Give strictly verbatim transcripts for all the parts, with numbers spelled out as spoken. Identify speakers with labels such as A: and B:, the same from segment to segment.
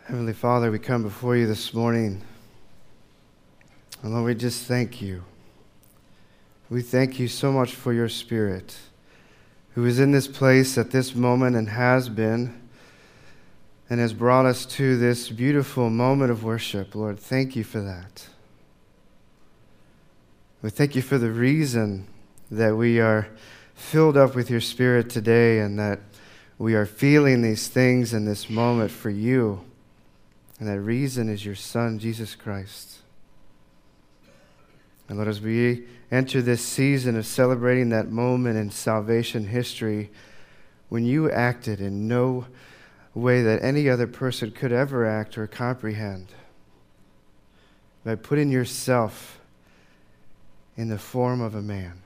A: Heavenly Father, we come before you this morning. And Lord, we just thank you. We thank you so much for your Spirit, who is in this place at this moment and has been, and has brought us to this beautiful moment of worship. Lord, thank you for that. We thank you for the reason that we are filled up with your Spirit today and that we are feeling these things in this moment for you. And that reason is your Son, Jesus Christ. And Lord, as we enter this season of celebrating that moment in salvation history, when you acted in no way that any other person could ever act or comprehend, by putting yourself in the form of a man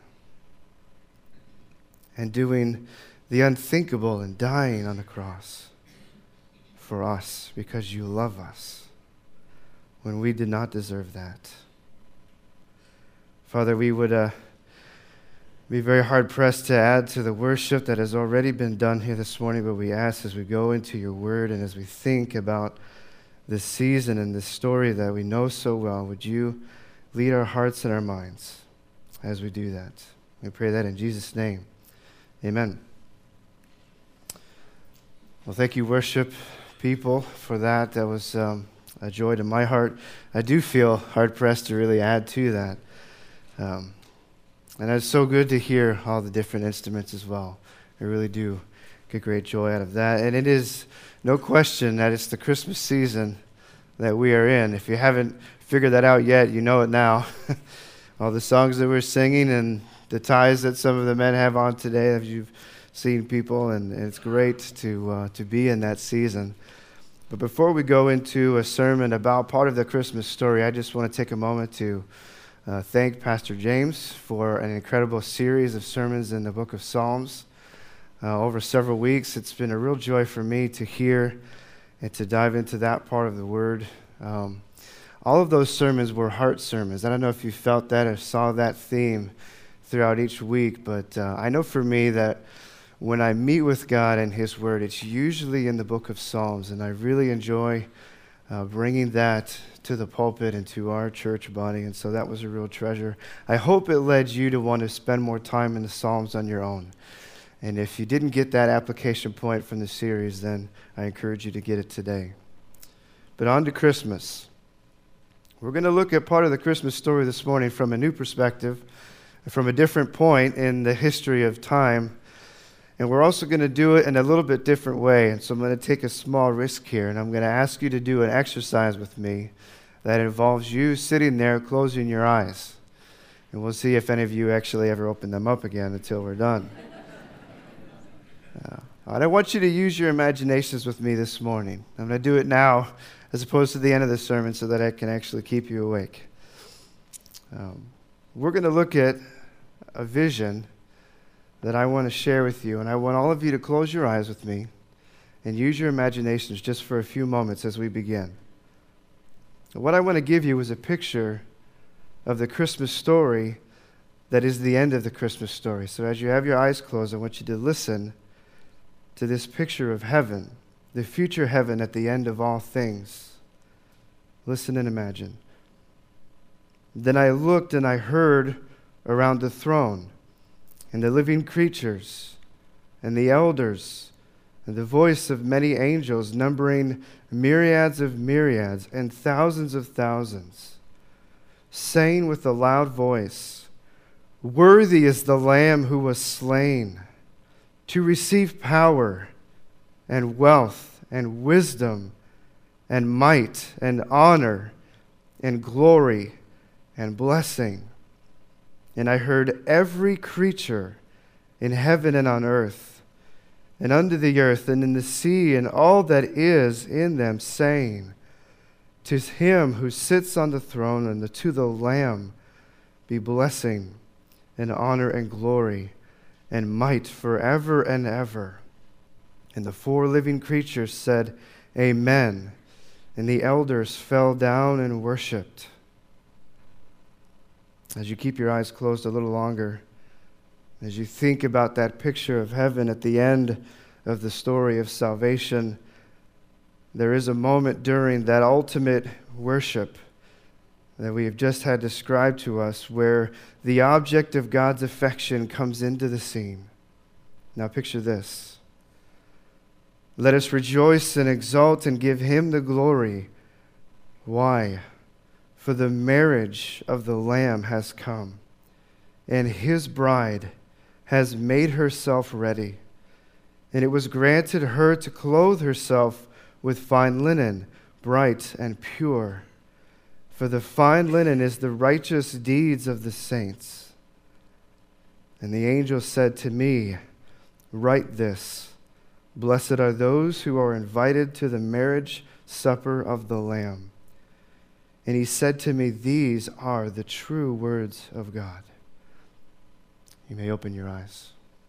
A: and doing the unthinkable and dying on the cross for us because you love us when we did not deserve that. Father, we would uh, be very hard-pressed to add to the worship that has already been done here this morning, but we ask as we go into your word and as we think about this season and this story that we know so well, would you lead our hearts and our minds as we do that? We pray that in Jesus' name. Amen. Well, thank you, worship people, for that. That was um, a joy to my heart. I do feel hard-pressed to really add to that. Um, and it's so good to hear all the different instruments as well. I really do get great joy out of that. And it is no question that it's the Christmas season that we are in. If you haven't figured that out yet, you know it now. All the songs that we're singing and the ties that some of the men have on today, as you've seen people, and it's great to uh, to be in that season. But before we go into a sermon about part of the Christmas story, I just want to take a moment to uh, thank Pastor James for an incredible series of sermons in the book of Psalms uh, over several weeks. It's been a real joy for me to hear and to dive into that part of the Word. Um, all of those sermons were heart sermons. I don't know if you felt that or saw that theme throughout each week, but uh, I know for me that when I meet with God and His Word, it's usually in the book of Psalms, and I really enjoy uh, bringing that to the pulpit and to our church body, and so that was a real treasure. I hope it led you to want to spend more time in the Psalms on your own. And if you didn't get that application point from the series, then I encourage you to get it today. But on to Christmas. We're going to look at part of the Christmas story this morning from a new perspective, from a different point in the history of time. And we're also going to do it in a little bit different way. And so I'm going to take a small risk here, and I'm going to ask you to do an exercise with me that involves you sitting there closing your eyes. And we'll see if any of you actually ever open them up again until we're done. Uh, I don't want you to use your imaginations with me this morning. I'm going to do it now as opposed to the end of the sermon so that I can actually keep you awake. Um, we're going to look at a vision that I want to share with you, and I want all of you to close your eyes with me and use your imaginations just for a few moments as we begin. What I want to give you is a picture of the Christmas story that is the end of the Christmas story. So as you have your eyes closed, I want you to listen to this picture of heaven, the future heaven at the end of all things. Listen and imagine. Then I looked and I heard around the throne and the living creatures, and the elders, and the voice of many angels, numbering myriads of myriads and thousands of thousands, saying with a loud voice, "Worthy is the Lamb who was slain to receive power and wealth and wisdom and might and honor and glory and blessing." And I heard every creature in heaven and on earth, and under the earth and in the sea, and all that is in them, saying, "To him who sits on the throne and to the Lamb be blessing and honor and glory and might forever and ever." And the four living creatures said, "Amen." And the elders fell down and worshipped. As you keep your eyes closed a little longer, as you think about that picture of heaven at the end of the story of salvation, there is a moment during that ultimate worship that we have just had described to us where the object of God's affection comes into the scene. Now picture this. Let us rejoice and exult and give him the glory. Why? For the marriage of the Lamb has come, and his bride has made herself ready. And it was granted her to clothe herself with fine linen, bright and pure. For the fine linen is the righteous deeds of the saints. And the angel said to me, write this, blessed are those who are invited to the marriage supper of the Lamb. And he said to me, these are the true words of God. You may open your eyes.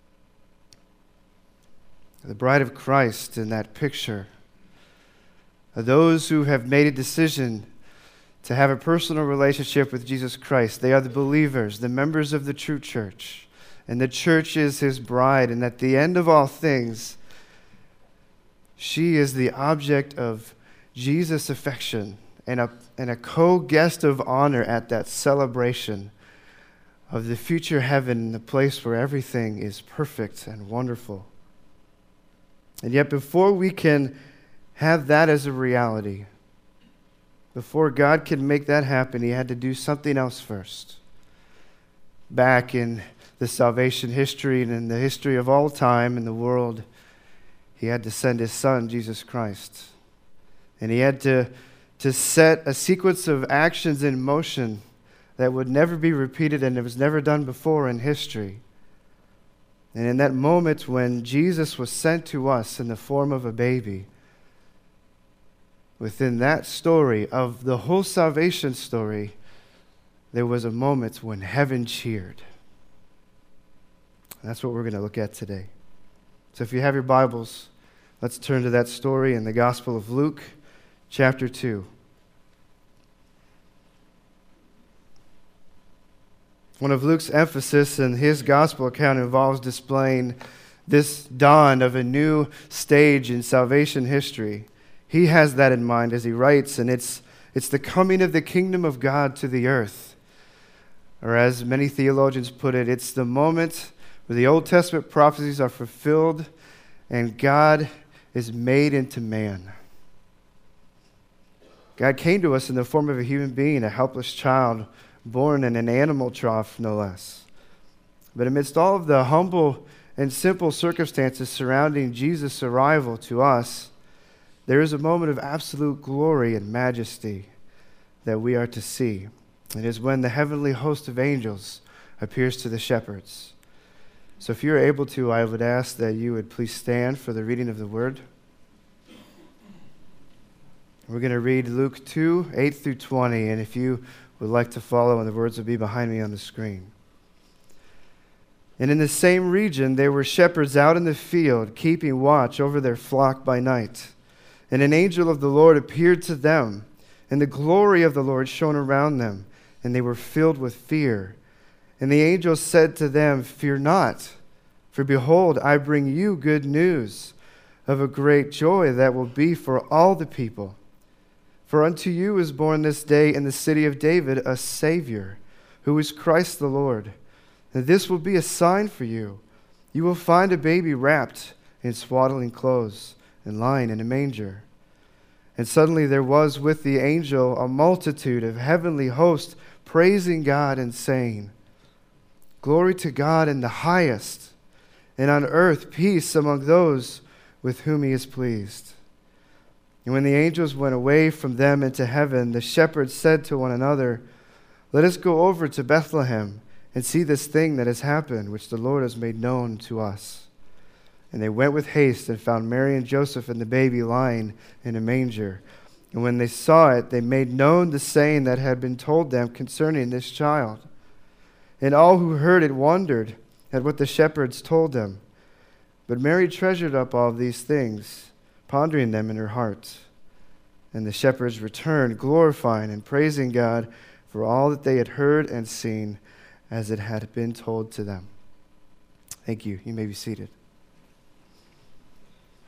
A: The bride of Christ in that picture are those who have made a decision to have a personal relationship with Jesus Christ. They are the believers, the members of the true church. And the church is his bride. And at the end of all things, she is the object of Jesus' affection and a, and a co-guest of honor at that celebration of the future heaven, the place where everything is perfect and wonderful. And yet before we can have that as a reality, before God could make that happen, he had to do something else first. Back in the salvation history and in the history of all time in the world, he had to send his son, Jesus Christ. And he had to, to set a sequence of actions in motion that would never be repeated and it was never done before in history. And in that moment when Jesus was sent to us in the form of a baby, within that story of the whole salvation story, there was a moment when heaven cheered. And that's what we're going to look at today. So if you have your Bibles, let's turn to that story in the Gospel of Luke, chapter two. One of Luke's emphasis in his gospel account involves displaying this dawn of a new stage in salvation history. He has that in mind as he writes, and it's it's the coming of the kingdom of God to the earth. Or as many theologians put it, it's the moment where the Old Testament prophecies are fulfilled and God is made into man. God came to us in the form of a human being, a helpless child, born in an animal trough, no less. But amidst all of the humble and simple circumstances surrounding Jesus' arrival to us, there is a moment of absolute glory and majesty that we are to see. It is when the heavenly host of angels appears to the shepherds. So if you're able to, I would ask that you would please stand for the reading of the word. We're going to read Luke two, eight through twenty, and if you would like to follow, and the words will be behind me on the screen. And in the same region there were shepherds out in the field, keeping watch over their flock by night. And an angel of the Lord appeared to them, and the glory of the Lord shone around them, and they were filled with fear. And the angel said to them, fear not, for behold, I bring you good news of a great joy that will be for all the people. For unto you is born this day in the city of David a Savior, who is Christ the Lord. And this will be a sign for you. You will find a baby wrapped in swaddling clothes and lying in a manger. And suddenly there was with the angel a multitude of heavenly hosts praising God and saying, glory to God in the highest, and on earth peace among those with whom he is pleased. And when the angels went away from them into heaven, the shepherds said to one another, let us go over to Bethlehem and see this thing that has happened, which the Lord has made known to us. And they went with haste and found Mary and Joseph and the baby lying in a manger. And when they saw it, they made known the saying that had been told them concerning this child. And all who heard it wondered at what the shepherds told them. But Mary treasured up all these things, pondering them in her heart. And the shepherds returned, glorifying and praising God for all that they had heard and seen as it had been told to them. Thank you. You may be seated.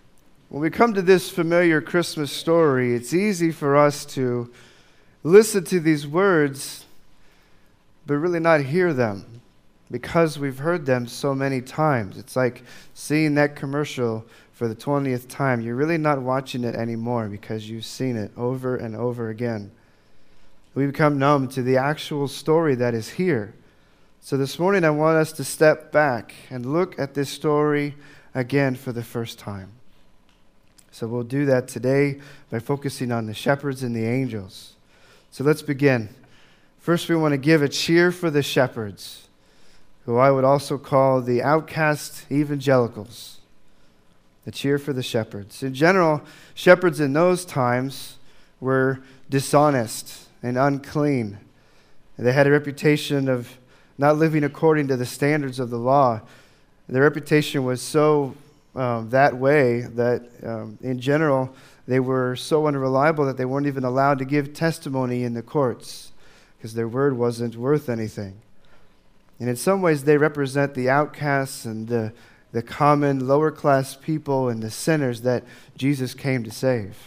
A: when we come to this familiar Christmas story, it's easy for us to listen to these words, but really not hear them because we've heard them so many times. It's like seeing that commercial for the twentieth time. You're really not watching it anymore because you've seen it over and over again. We become numb to the actual story that is here. So this morning I want us to step back and look at this story again for the first time. So we'll do that today by focusing on the shepherds and the angels. So let's begin. First, we want to give a cheer for the shepherds, who I would also call the outcast evangelicals. A cheer for the shepherds. In general, shepherds in those times were dishonest and unclean. They had a reputation of not living according to the standards of the law. Their reputation was so um, that way that, um, in general, they were so unreliable that they weren't even allowed to give testimony in the courts because their word wasn't worth anything. And in some ways, they represent the outcasts and the, the common lower-class people and the sinners that Jesus came to save.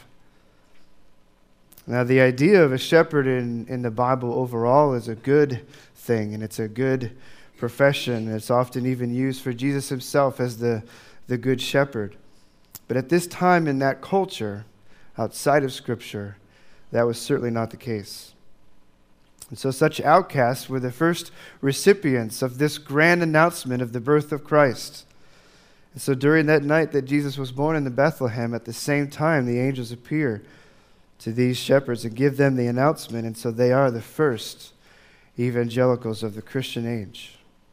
A: Now, the idea of a shepherd in, in the Bible overall is a good thing, and it's a good profession. It's often even used for Jesus himself as the, the good shepherd. But at this time in that culture, outside of Scripture, that was certainly not the case. And so such outcasts were the first recipients of this grand announcement of the birth of Christ. And so during that night that Jesus was born in the Bethlehem, at the same time the angels appear to these shepherds and give them the announcement. And so they are the first evangelicals of the Christian age.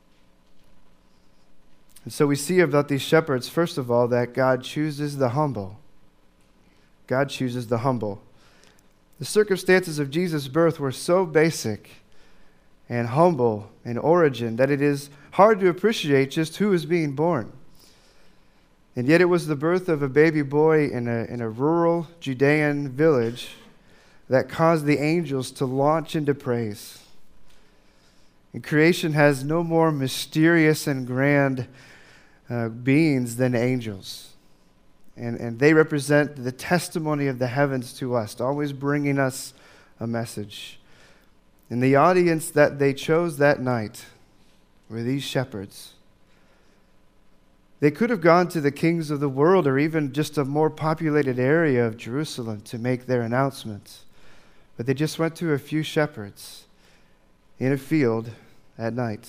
A: And so we see about these shepherds, first of all, that God chooses the humble. God chooses the humble. The circumstances of Jesus' birth were so basic and humble in origin that it is hard to appreciate just who is being born. And yet it was the birth of a baby boy in a, in a rural Judean village that caused the angels to launch into praise. And creation has no more mysterious and grand uh, beings than angels. And, and they represent the testimony of the heavens to us, always bringing us a message. And the audience that they chose that night were these shepherds. They could have gone to the kings of the world or even just a more populated area of Jerusalem to make their announcements. But they just went to a few shepherds in a field at night.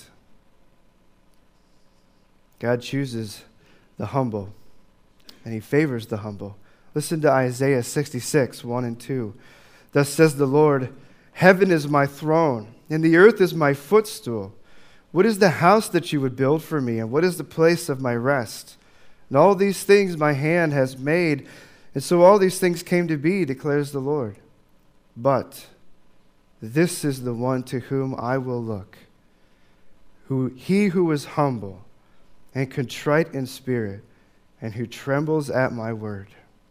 A: God chooses the humble, and he favors the humble. Listen to Isaiah sixty-six, one and two. Thus says the Lord, heaven is my throne, and the earth is my footstool. What is the house that you would build for me, and what is the place of my rest? And all these things my hand has made, and so all these things came to be, declares the Lord. But this is the one to whom I will look, who he who is humble and contrite in spirit, and who trembles at my word.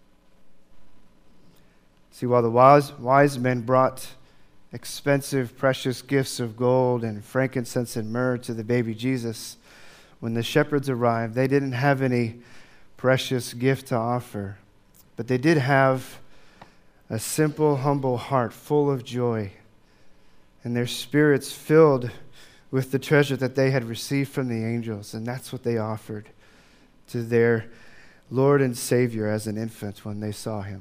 A: See, while the wise, wise men brought expensive, precious gifts of gold and frankincense and myrrh to the baby Jesus, when the shepherds arrived, they didn't have any precious gift to offer, but they did have a simple, humble heart full of joy, and their spirits filled with the treasure that they had received from the angels, and that's what they offered to their Lord and Savior as an infant when they saw him.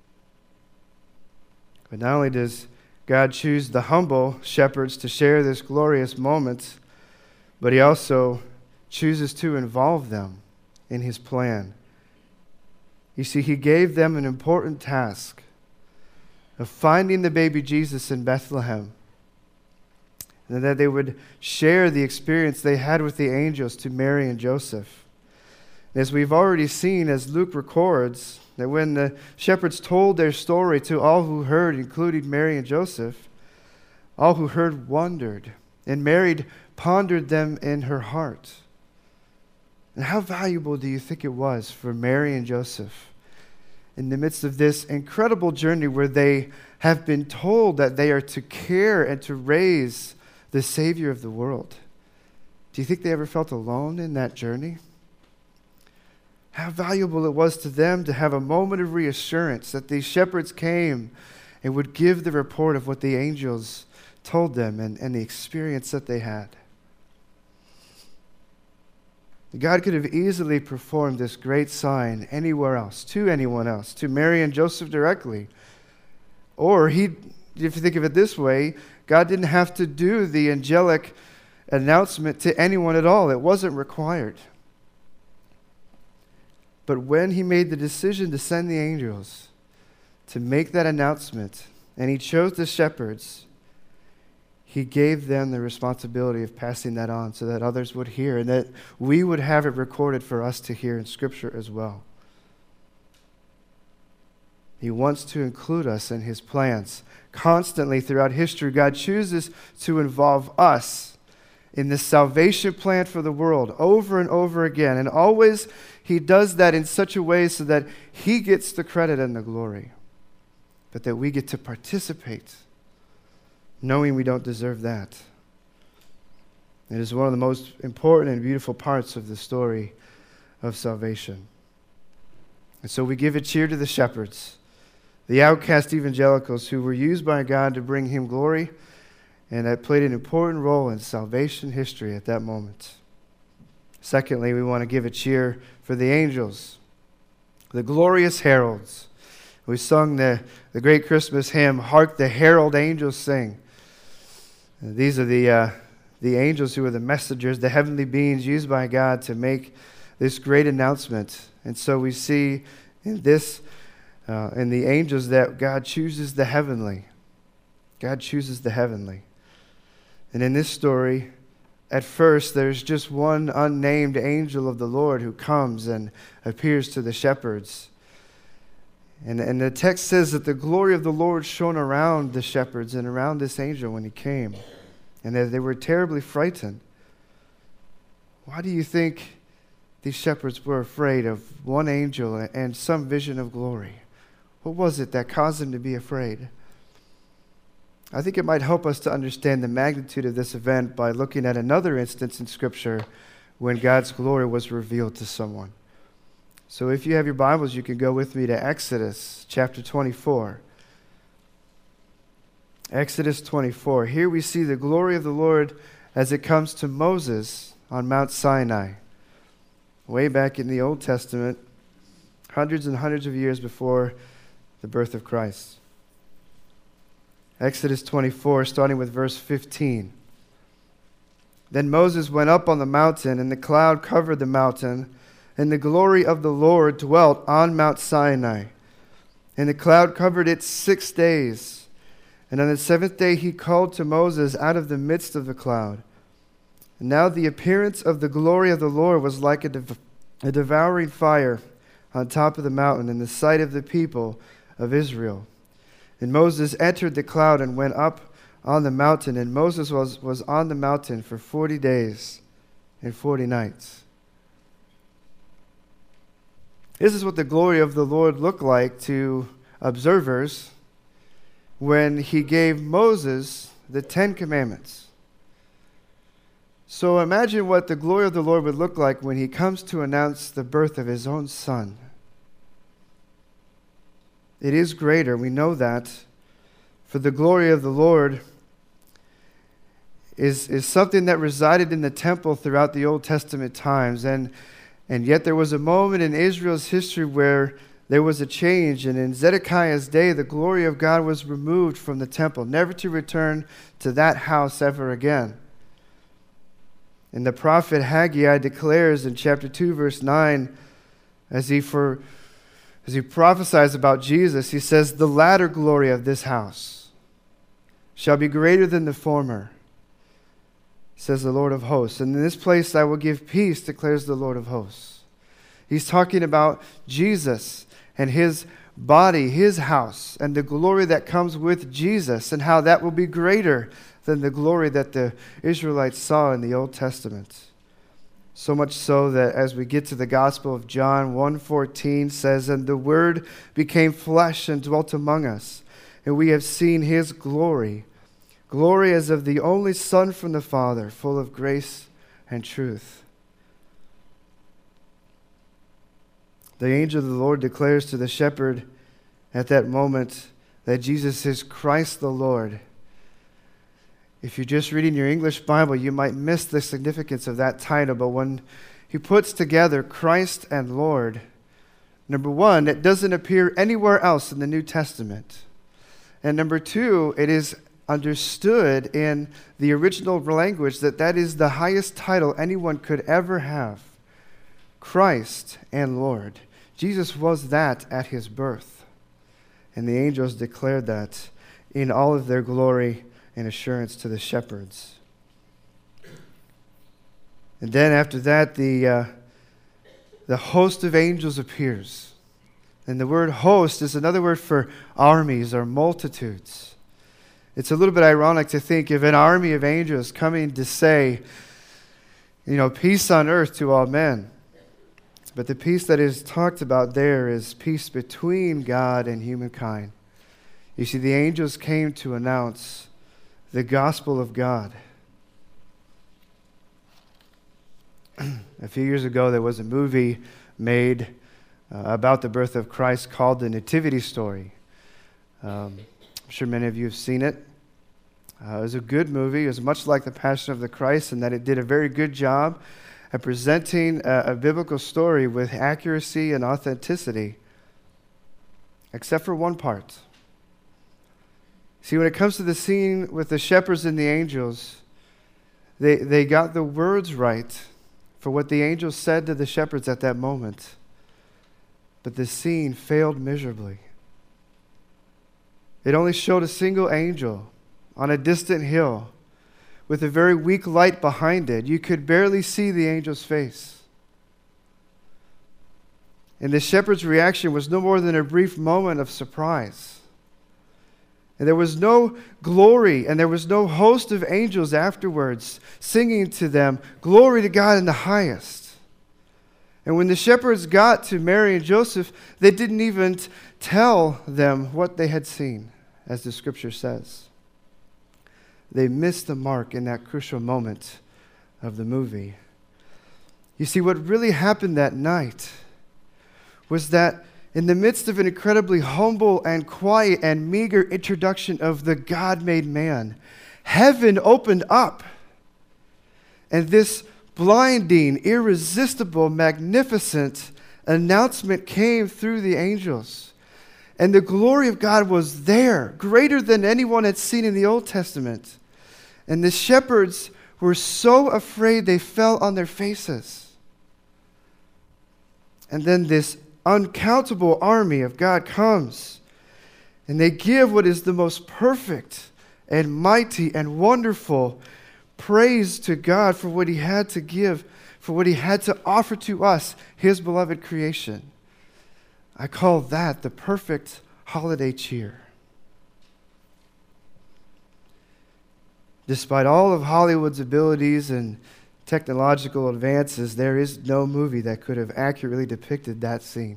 A: But not only does God choose the humble shepherds to share this glorious moment, but he also chooses to involve them in his plan. You see, he gave them an important task of finding the baby Jesus in Bethlehem, and that they would share the experience they had with the angels to Mary and Joseph. As we've already seen, as Luke records, that when the shepherds told their story to all who heard, including Mary and Joseph, all who heard wondered, and Mary pondered them in her heart. And how valuable do you think it was for Mary and Joseph in the midst of this incredible journey where they have been told that they are to care and to raise the Savior of the world? Do you think they ever felt alone in that journey? how valuable it was to them to have a moment of reassurance that these shepherds came and would give the report of what the angels told them and, and the experience that they had. God could have easily performed this great sign anywhere else, to anyone else, to Mary and Joseph directly. Or he, if you think of it this way, God didn't have to do the angelic announcement to anyone at all. It wasn't required. But when he made the decision to send the angels to make that announcement, and he chose the shepherds, he gave them the responsibility of passing that on so that others would hear and that we would have it recorded for us to hear in Scripture as well. He wants to include us in his plans. Constantly throughout history, God chooses to involve us in the salvation plan for the world over and over again. And always he does that in such a way so that he gets the credit and the glory, but that we get to participate, knowing we don't deserve that. It is one of the most important and beautiful parts of the story of salvation. And so we give a cheer to the shepherds, the outcast evangelicals who were used by God to bring him glory and that played an important role in salvation history at that moment. Secondly, we want to give a cheer for the angels, the glorious heralds. We sung the, the great Christmas hymn, "Hark the Herald Angels Sing." And these are the, uh, the angels who are the messengers, the heavenly beings used by God to make this great announcement. And so we see in this, uh, in the angels, that God chooses the heavenly. God chooses the heavenly. And in this story, at first, there's just one unnamed angel of the Lord who comes and appears to the shepherds. And, and the text says that the glory of the Lord shone around the shepherds and around this angel when he came, and that they were terribly frightened. Why do you think these shepherds were afraid of one angel and some vision of glory? What was it that caused them to be afraid? I think it might help us to understand the magnitude of this event by looking at another instance in Scripture when God's glory was revealed to someone. So if you have your Bibles, you can go with me to Exodus chapter twenty-four. Exodus twenty-four. Here we see the glory of the Lord as it comes to Moses on Mount Sinai, way back in the Old Testament, hundreds and hundreds of years before the birth of Christ. Exodus twenty-four, starting with verse fifteen. Then Moses went up on the mountain, and the cloud covered the mountain, and the glory of the Lord dwelt on Mount Sinai. And the cloud covered it six days. And on the seventh day he called to Moses out of the midst of the cloud. And now the appearance of the glory of the Lord was like a, dev- a devouring fire on top of the mountain in the sight of the people of Israel. And Moses entered the cloud and went up on the mountain. And Moses was, was on the mountain for forty days and forty nights. This is what the glory of the Lord looked like to observers when he gave Moses the Ten Commandments. So imagine what the glory of the Lord would look like when he comes to announce the birth of his own son. It is greater, we know that, for the glory of the Lord is, is something that resided in the temple throughout the Old Testament times. And, and yet there was a moment in Israel's history where there was a change. And in Zedekiah's day, the glory of God was removed from the temple, never to return to that house ever again. And the prophet Haggai declares in chapter two, verse nine, as he for... As he prophesies about Jesus, he says, "The latter glory of this house shall be greater than the former, says the Lord of hosts. And in this place I will give peace, declares the Lord of hosts." He's talking about Jesus and his body, his house, and the glory that comes with Jesus, and how that will be greater than the glory that the Israelites saw in the Old Testament. So much so that as we get to the Gospel of John, one fourteen says, "And the Word became flesh and dwelt among us, and we have seen his glory, glory as of the only Son from the Father, full of grace and truth." The angel of the Lord declares to the shepherd at that moment that Jesus is Christ the Lord. If you're just reading your English Bible, you might miss the significance of that title, but when he puts together Christ and Lord, number one, it doesn't appear anywhere else in the New Testament. And number two, it is understood in the original language that that is the highest title anyone could ever have. Christ and Lord. Jesus was that at his birth. And the angels declared that in all of their glory and assurance to the shepherds. And then after that, the, uh, the host of angels appears. And the word host is another word for armies or multitudes. It's a little bit ironic to think of an army of angels coming to say, you know, peace on earth to all men. But the peace that is talked about there is peace between God and humankind. You see, the angels came to announce the gospel of God. A few years ago, there was a movie made uh, about the birth of Christ called The Nativity Story. Um, I'm sure many of you have seen it. Uh, it was a good movie. It was much like The Passion of the Christ in that it did a very good job at presenting a, a biblical story with accuracy and authenticity, except for one part. See, when it comes to the scene with the shepherds and the angels, they, they got the words right for what the angels said to the shepherds at that moment. But the scene failed miserably. It only showed a single angel on a distant hill with a very weak light behind it. You could barely see the angel's face. And the shepherd's reaction was no more than a brief moment of surprise. And there was no glory, and there was no host of angels afterwards singing to them, "Glory to God in the highest." And when the shepherds got to Mary and Joseph, they didn't even tell them what they had seen, as the scripture says. They missed the mark in that crucial moment of the movie. You see, what really happened that night was that in the midst of an incredibly humble and quiet and meager introduction of the God-made man, heaven opened up. And this blinding, irresistible, magnificent announcement came through the angels. And the glory of God was there, greater than anyone had seen in the Old Testament. And the shepherds were so afraid they fell on their faces. And then this uncountable army of God comes, and they give what is the most perfect and mighty and wonderful praise to God for what he had to give, for what he had to offer to us, his beloved creation. I call that the perfect holiday cheer. Despite all of Hollywood's abilities and technological advances, there is no movie that could have accurately depicted that scene.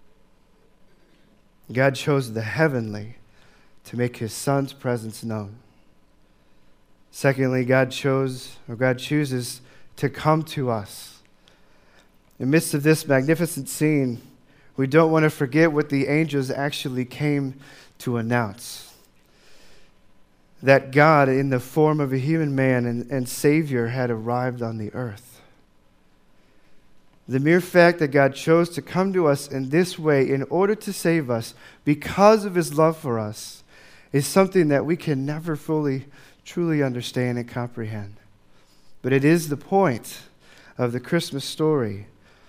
A: God chose the heavenly to make his Son's presence known. Secondly, God chose, or God chooses to come to us. In the midst of this magnificent scene, we don't want to forget what the angels actually came to announce. That God, in the form of a human man and, and Savior, had arrived on the earth. The mere fact that God chose to come to us in this way in order to save us because of his love for us is something that we can never fully, truly understand and comprehend. But it is the point of the Christmas story.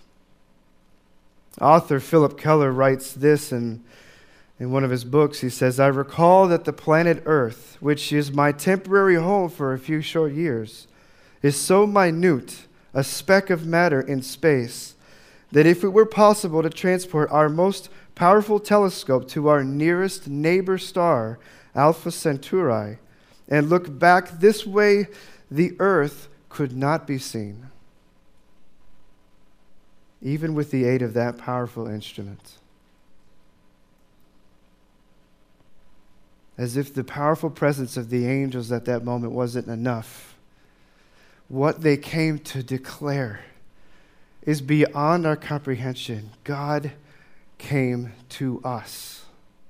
A: Author Philip Keller writes this in In one of his books. He says, "I recall that the planet Earth, which is my temporary home for a few short years, is so minute, a speck of matter in space, that if it were possible to transport our most powerful telescope to our nearest neighbor star, Alpha Centauri, and look back this way, the Earth could not be seen, even with the aid of that powerful instrument." As if the powerful presence of the angels at that moment wasn't enough. What they came to declare is beyond our comprehension. God came to us.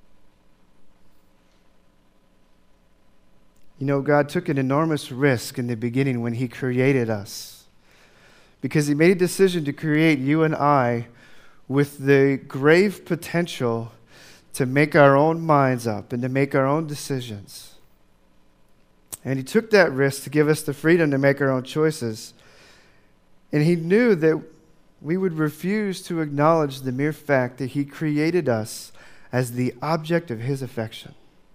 A: You know, God took an enormous risk in the beginning when he created us, because he made a decision to create you and I with the grave potential to make our own minds up and to make our own decisions. And he took that risk to give us the freedom to make our own choices. And he knew that we would refuse to acknowledge the mere fact that he created us as the object of his affection.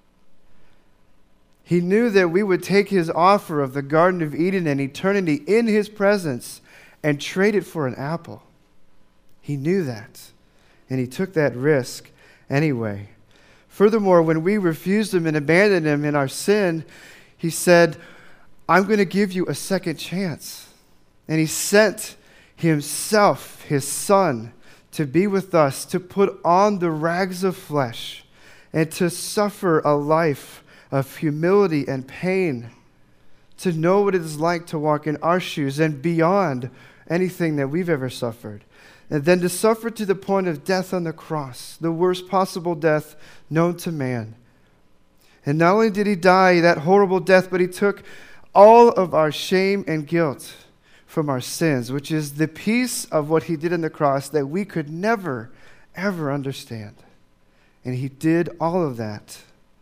A: He knew that we would take his offer of the Garden of Eden and eternity in his presence and trade it for an apple. He knew that, and he took that risk anyway. Furthermore, when we refused him and abandoned him in our sin, he said, I'm going to give you a second chance. And he sent himself, his son, to be with us, to put on the rags of flesh, and to suffer a life of humility and pain, to know what it is like to walk in our shoes and beyond anything that we've ever suffered. And then to suffer to the point of death on the cross, the worst possible death known to man. And not only did he die that horrible death, but he took all of our shame and guilt from our sins, which is the piece of what he did on the cross that we could never, ever understand. And he did all of that.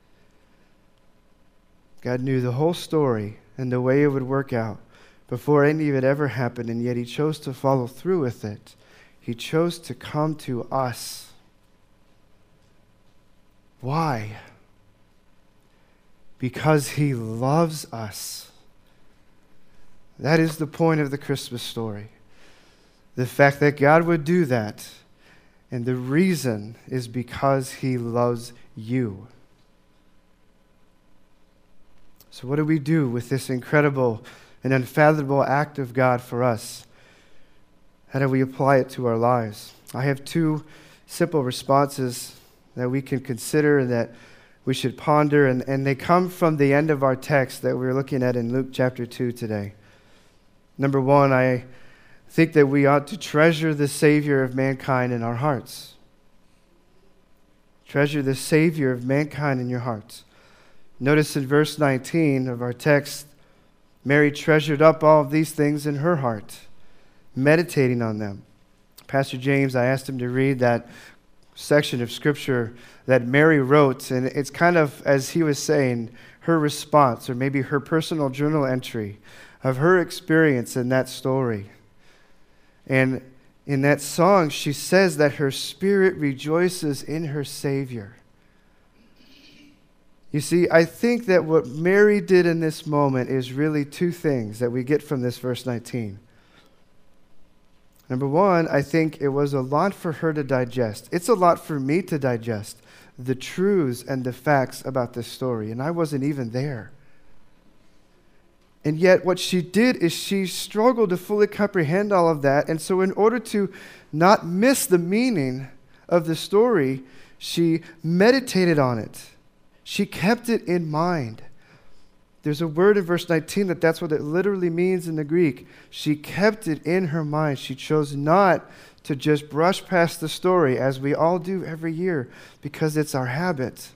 A: God knew the whole story and the way it would work out before any of it ever happened, and yet he chose to follow through with it. He chose to come to us. Why? Because he loves us. That is the point of the Christmas story. The fact that God would do that, and the reason is because he loves you. So what do we do with this incredible and unfathomable act of God for us? How do we apply it to our lives? I have two simple responses that we can consider and that we should ponder, and, and they come from the end of our text that we're looking at in Luke chapter two today. Number one, I think that we ought to treasure the Savior of mankind in our hearts. Treasure the Savior of mankind in your hearts. Notice in verse nineteen of our text, Mary treasured up all of these things in her heart, meditating on them. Pastor James, I asked him to read that section of Scripture that Mary wrote, and it's kind of, as he was saying, her response, or maybe her personal journal entry of her experience in that story. And in that song, she says that her spirit rejoices in her Savior. You see, I think that what Mary did in this moment is really two things that we get from this verse nineteen. Number one, I think it was a lot for her to digest. It's a lot for me to digest, the truths and the facts about this story, and I wasn't even there. And yet what she did is she struggled to fully comprehend all of that, and so in order to not miss the meaning of the story, she meditated on it. She kept it in mind. There's a word in verse nineteen that that's what it literally means in the Greek. She kept it in her mind. She chose not to just brush past the story, as we all do every year, because it's our habit.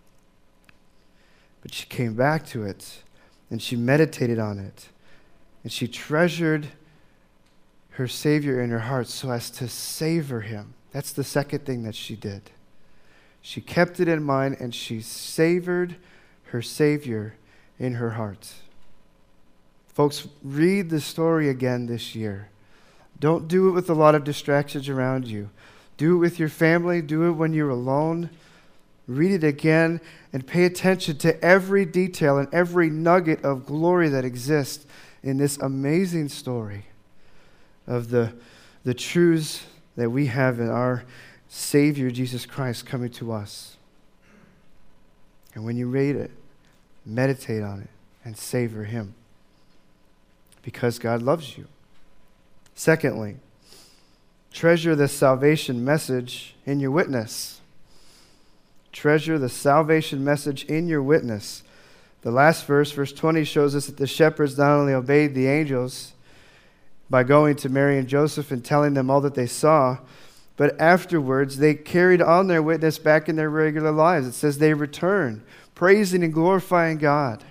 A: But she came back to it, and she meditated on it, and she treasured her Savior in her heart so as to savor him. That's the second thing that she did. She kept it in mind, and she savored her Savior in her heart. Folks, read the story again this year. Don't do it with a lot of distractions around you. Do it with your family. Do it when you're alone. Read it again and pay attention to every detail and every nugget of glory that exists in this amazing story of the, the truths that we have in our Savior, Jesus Christ, coming to us. And when you read it, meditate on it and savor him, because God loves you. Secondly, treasure the salvation message in your witness. Treasure the salvation message in your witness. The last verse, verse twenty, shows us that the shepherds not only obeyed the angels by going to Mary and Joseph and telling them all that they saw, but afterwards they carried on their witness back in their regular lives. It says they returned, praising and glorifying God.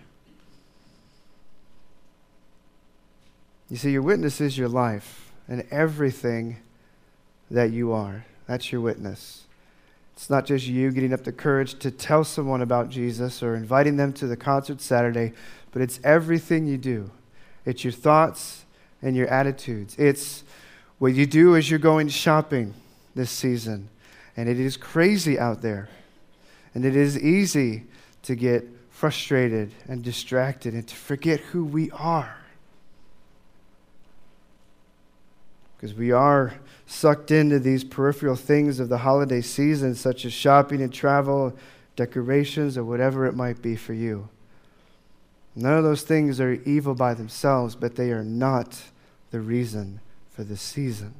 A: You see, your witness is your life and everything that you are. That's your witness. It's not just you getting up the courage to tell someone about Jesus or inviting them to the concert Saturday, but it's everything you do. It's your thoughts and your attitudes. It's what you do as you're going shopping this season. And it is crazy out there. And it is easy to get frustrated and distracted and to forget who we are. Because we are sucked into these peripheral things of the holiday season, such as shopping and travel, decorations, or whatever it might be for you. None of those things are evil by themselves, but they are not the reason for this season.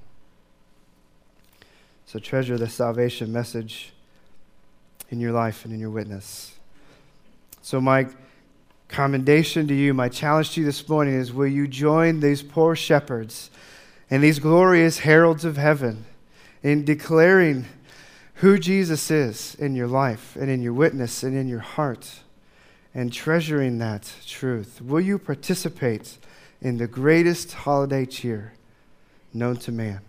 A: So treasure the salvation message in your life and in your witness. So my commendation to you, my challenge to you this morning is, will you join these poor shepherds and these glorious heralds of heaven in declaring who Jesus is in your life and in your witness and in your heart, and treasuring that truth? Will you participate in the greatest holiday cheer known to man?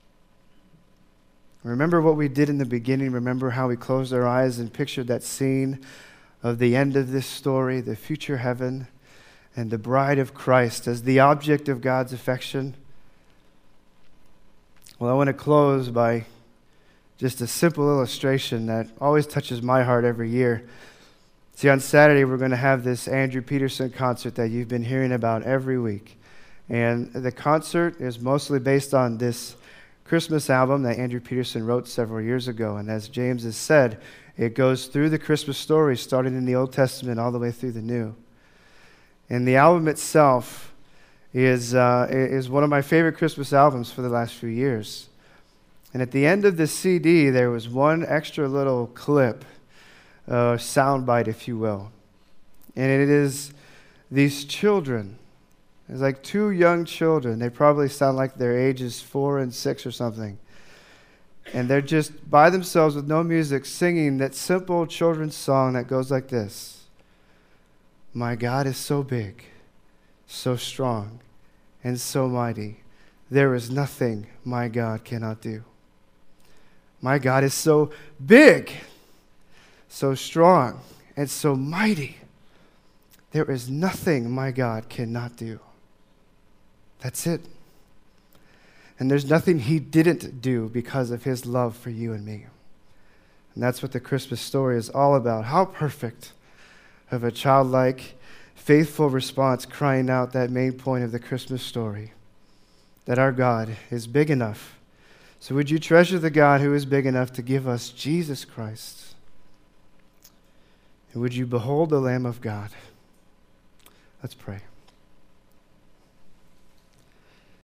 A: Remember what we did in the beginning. Remember how we closed our eyes and pictured that scene of the end of this story, the future heaven, and the bride of Christ as the object of God's affection. Well, I want to close by just a simple illustration that always touches my heart every year. See, on Saturday, we're going to have this Andrew Peterson concert that you've been hearing about every week. And the concert is mostly based on this Christmas album that Andrew Peterson wrote several years ago. And as James has said, it goes through the Christmas story, starting in the Old Testament all the way through the New. And the album itself is uh, is one of my favorite Christmas albums for the last few years. And at the end of the C D, there was one extra little clip, uh, soundbite, if you will. And it is these children. It's like two young children. They probably sound like their ages four and six or something. And they're just by themselves with no music singing that simple children's song that goes like this. My God is so big, so strong, and so mighty. There is nothing my God cannot do. My God is so big, so strong, and so mighty. There is nothing my God cannot do. That's it. And there's nothing he didn't do because of his love for you and me. And that's what the Christmas story is all about. How perfect of a childlike, faithful response crying out that main point of the Christmas story, that our God is big enough. So would you treasure the God who is big enough to give us Jesus Christ? And would you behold the Lamb of God? Let's pray.